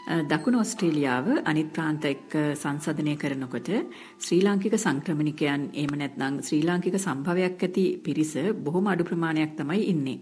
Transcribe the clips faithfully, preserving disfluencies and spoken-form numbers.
දකුණු ඔස්ට්‍රේලියාව අනිත් ප්‍රාන්ත එක්ක සංසන්දනය කරනකොට ශ්‍රී ලාංකික සංක්‍රමණිකයන් එහෙම නැත්නම් ශ්‍රී ලාංකික සම්භවයක් ඇති පිරිස බොහොම අඩු ප්‍රමාණයක් තමයි ඉන්නේ.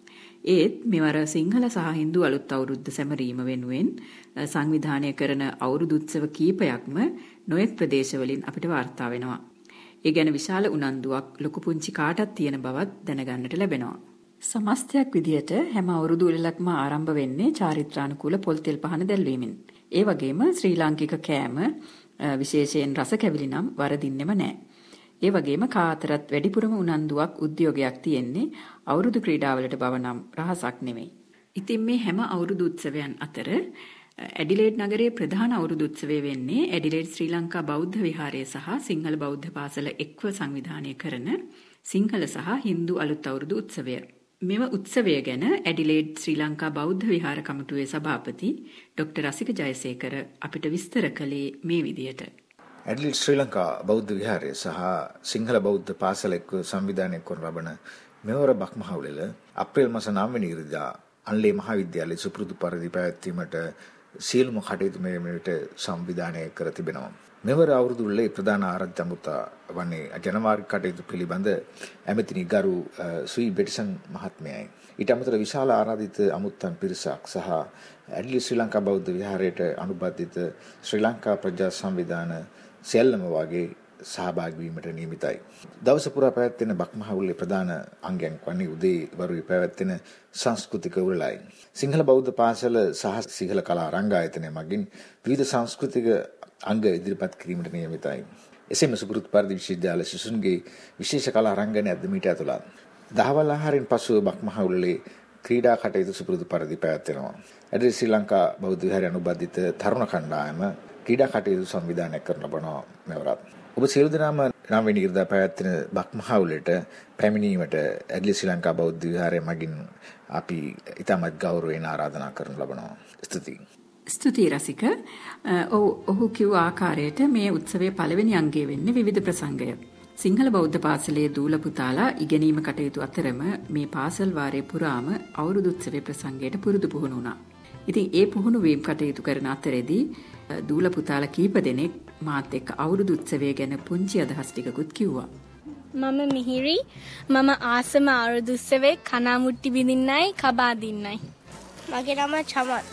ඒත් මෙවර සිංහල සහ හින්දු අලුත් අවුරුද්ද සැමරීම වෙනුවෙන් සංවිධානය කරන අවුරුදු උත්සව කීපයක්ම නොයෙක් ප්‍රදේශවලින් අපිට වාර්තා වෙනවා. ඒ ගැන විශාල උනන්දුවක් ලොකු පුංචි කාටත් තියෙන බවත් දැනගන්නට ලැබෙනවා. සමස්තයක් විදිහට හැම අවුරුදු උළෙලක්ම ආරම්භ වෙන්නේ චාරිත්‍රානුකූල පොල් තෙල් පහන දැල්වීමෙන්. ඒ වගේම ශ්‍රී ලාංකික කෑම විශේෂයෙන් රස කැවිලි නම් වරදින්නෙම නැහැ. ඒ වගේම කාතරත් වැඩිපුරම උනන්දුවක් උද්‍යෝගයක් තියෙන්නේ අවුරුදු ක්‍රීඩාවලට බව නම් රහසක් නෙමෙයි. ඉතින් මේ හැම අවුරුදු උත්සවයන් අතර ඇඩිලේඩ් නගරයේ ප්‍රධාන අවුරුදු උත්සවය වෙන්නේ ඇඩිලේඩ් ශ්‍රී ලංකා බෞද්ධ විහාරය සහ සිංහල බෞද්ධ පාසල එක්ව සංවිධානය කරන සිංහල සහ හින්දු අලුත් අවුරුදු උත්සවය. මෙම උත්සවය ගැන ඇඩිලේඩ් ශ්‍රී ලංකා බෞද්ධ විහාර කමිටුවේ සභාපති ඩොක්ටර් රසික ජයසේකර අපිට විස්තර කළේ මේ විදියට. ඇඩිලේඩ් ශ්‍රී ලංකා බෞද්ධ විහාරය සහ සිංහල බෞද්ධ පාසල එක්ව සංවිධානය කරන ලබන මෙවර බක්මහවුලෙල අප්‍රේල් මාස නවය වෙනි ඉරිදා අන්ලේ මහාවිද්‍යාලයේ සුපුරුදු පරිදි පැවැත්වීමට සියලුම කටයුතු මේ වෙනවිට සංවිධානය කර තිබෙනවා. මෙවර අවුරුදු උළෙලේ ප්‍රධාන ආරාධ්‍ය අමුත්තා වන්නේ ජනවාරි කටයුතු පිළිබඳ ඇමතිනි ගරු සුයි බෙටිසන් මහත්මයයි. ඊට අමතරව විශාල ආරාධිත අමුත්තන් පිරිසක් සහ ඇඩිලේඩ් ශ්‍රී ලංකා බෞද්ධ විහාරයට අනුබද්ධිත ශ්‍රී ලංකා ප්‍රජා සංවිධාන සියල්ලම වගේ සහභාගී වීමට නියමිතයි. දවස පුරා පැවැත්වෙන බක්මහවුලේ ප්‍රධාන අංගයක් වන්නේ උදේ වරුවේ පැවැත්වෙන සංස්කෘතික උළෙලයි. සිංහල බෞද්ධ පාසල සහ සිංහල කලා රංගායතනය මගින් විවිධ සංස්කෘතික අංග ඉදිරිපත් කිරීමට නියමිතයි. එසේම සුපුරුදු පරිදි විශ්වවිද්‍යාල ශිෂ්‍යුන්ගේ විශේෂ කලා රංගනය අද මීට ඇතුළත්. දහවල් ආහාරයෙන් පසුව බක්මහවුලේ ක්‍රීඩා කටයුතු සුපුරුදු පරිදි පැවැත්වෙනවා. ඇඩිලේඩ් ශ්‍රී ලංකා බෞද්ධ විහාරය අනුබද්ධිත තරුණ කණ්ඩායම ක්‍රීඩා කටයුතු සංවිධානය කරන ලබනවා මෙවරත්. ඔබ සියලු දෙනාම නවය වෙනි ඉරිදා පැවැත්වෙන බක්මහවුලට පැමිණීමට ඇඩිලේඩ් ශ්‍රී ලංකා බෞද්ධ විහාරය මගින් අපි ඉතාමත් ගෞරවයෙන් ආරාධනා කරන ලබනවා. ස්තුතියි. ස්තුතියි රසික. ඔව් ඔහු කිව්ව ආකාරයට මේ උත්සවයේ පළවෙනි අංගය වෙන්නේ විවිධ ප්‍රසංගය. සිංහල බෞද්ධ පාසලේ දූල පුතාලා ඉගෙනීම කටයුතු අතරම මේ පාසල් වාරයේ පුරාම අවුරුදු උත්සවයේ ප්‍රසංගයට පුරුදු පුහුණු වුණා. ඉතින් ඒ පුහුණු වීම කටයුතු කරන අතරේදී දූල පුතාලා කීප දෙනෙක් මාත් එක්ක අවුරුදු උත්සවය ගැන පුංචි අදහස් ටිකකුත් කිව්වා. මම මිහිරි. මම ආසම අවුරුදු උත්සවයේ කනාමුට්ටි බිඳින්නයි කබා දින්නයි. මගේ නම චමත්.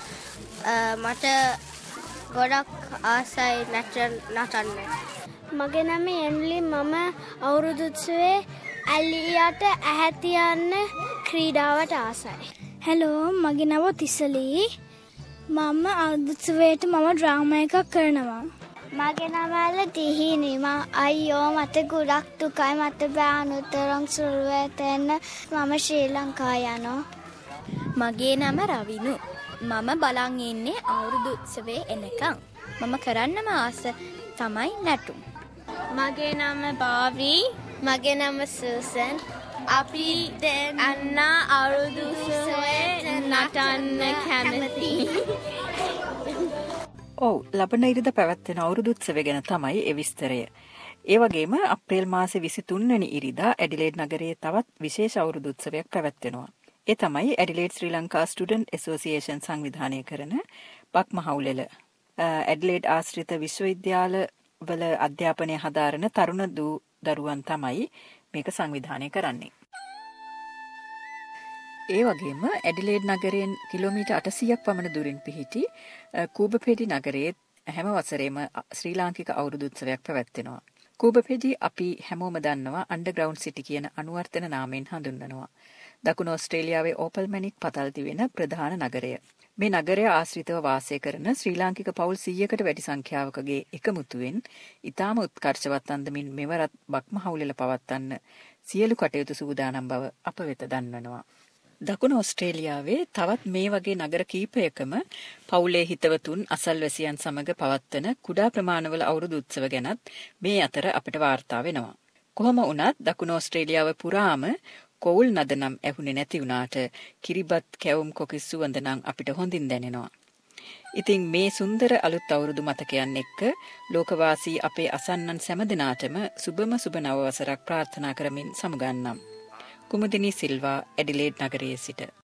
මට ගොඩක් ආසයි නටන්න. මගේ නම එම්ලි. මම අවුරුදු උත්සවයේ ඇලියට ඇහැ තියන්න ක්‍රීඩාවට ආසයි. හැලෝ මගේ නම තිසලී. මම අවුරුදු උත්සවයට මම ඩ්‍රාමා එකක් කරනවා. මගේ නම ඇල තිහිනි. මම අයියෝ මට ගොඩක් දුකයි. මට බෑ අනුතරම් සුළුවට එන්න. මම ශ්‍රී ලංකා යනවා. මගේ නම රවිනු. මම බලන් ඉන්නේ අවුරුදු උත්සවයේ එනකම්. මම කරන්නම ආස තමයි නැටුම්. මගේ නම බාවි. මගේ නම සූසන්. අපි අන්න අවුරුදු උත්සවයේ නටන්න කැමති. ඔව් ලබන ඉරිදා පැවැත්වෙන අවුරුදු උත්සවය ගැන තමයි ඒ විස්තරය. ඒ වගේම අප්‍රේල් මාසේ විසිතුන් වෙනි ඉරිදා ඇඩිලේඩ් නගරයේ තවත් විශේෂ අවුරුදු උත්සවයක් පැවැත්වෙනවා. ඒ තමයි Adelaide Sri Lanka student association සංවිධානය කරන බක්මහවුලෙල. ඇඩිලේඩ් ආශ්‍රිත විශ්වවිද්‍යාල වල අධ්‍යාපනය හදාරන තරුණ දූ දරුවන් තමයි මේක සංවිධානය කරන්නේ. ඒ වගේම ඇඩිලේඩ් නගරයෙන් කිලෝමීටර් අටසීයක් පමණ දුරින් පිහිටි කූබපෙඩි නගරයේ හැම වසරේම ශ්‍රී ලාංකික අවුරුදු උත්සවයක් පැවැත්වෙනවා. කූබපෙඩි අපි හැමෝම දන්නවා අන්ඩර්ග්‍රවුන්ඩ් සිටි කියන අනුවර්තන නාමයෙන් හඳුන්වනවා. දකුණු ඔස්ට්‍රේලියාවේ ඕපල්මැනික් පතල් තිබෙන ප්‍රධාන නගරය. මේ නගරය ආශ්‍රිතව වාසය කරන ශ්‍රී ලාංකික පවුල් සීයකට වැඩි සංඛ්‍යාවකගේ එකමුතුවෙන් ඉතාම උත්කර්ෂවත් අන්දමින් මෙවරත් බක්මහවුලෙල පවත්වන්න සියලු කටයුතු සූදානම් බව අප වෙත දන්වනවා. දකුණු ඔස්ට්‍රේලියාවේ තවත් මේ වගේ නගර කීපයකම පවුලේ හිතවතුන් අසල්වැසියන් සමග පවත්වන කුඩා ප්‍රමාණවල අවුරුදු උත්සව ගැනත් මේ අතර අපට වාර්තා වෙනවා. කොහොම වුණත් දකුණු ඔස්ට්‍රේලියාව පුරාම කොවුල් නද නම් ඇහුනේ නැති වුණාට කිරිබත් කැවුම් කොකිස් සුවඳ නම් අපිට හොඳින් දැනෙනවා. ඉතින් මේ සුන්දර අලුත් අවුරුදු මතකයන් එක්ක ලෝකවාසී අපේ අසන්නන් සෑම දිනාටම සුබම සුබ නව වසරක් ප්‍රාර්ථනා කරමින් සමුගන්නම්. කුමුදිනී සිල්වා ඇඩිලේඩ් නගරයේ සිට